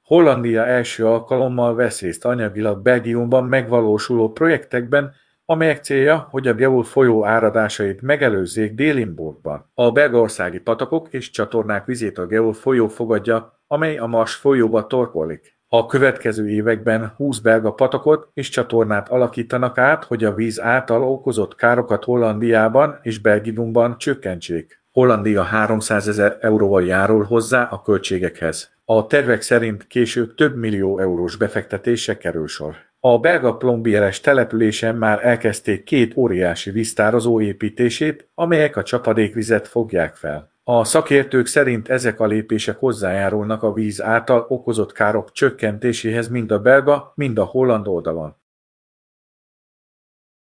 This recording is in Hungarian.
Hollandia első alkalommal vesz részt anyagilag Belgiumban megvalósuló projektekben, amelyek célja, hogy a Bjavul folyó áradásait megelőzzék Délimburgban. A belgaországi patakok és csatornák vizét a Bjavul folyó fogadja, amely a Maas folyóba torkollik. A következő években 20 belga patakot és csatornát alakítanak át, hogy a víz által okozott károkat Hollandiában és Belgiumban csökkentsék. Hollandia 300 000 euróval járul hozzá a költségekhez. A tervek szerint később több millió eurós befektetésre kerül sor. A belga Plombieres településen már elkezdték két óriási víztározó építését, amelyek a csapadékvizet fogják fel. A szakértők szerint ezek a lépések hozzájárulnak a víz által okozott károk csökkentéséhez mind a belga, mind a holland oldalon.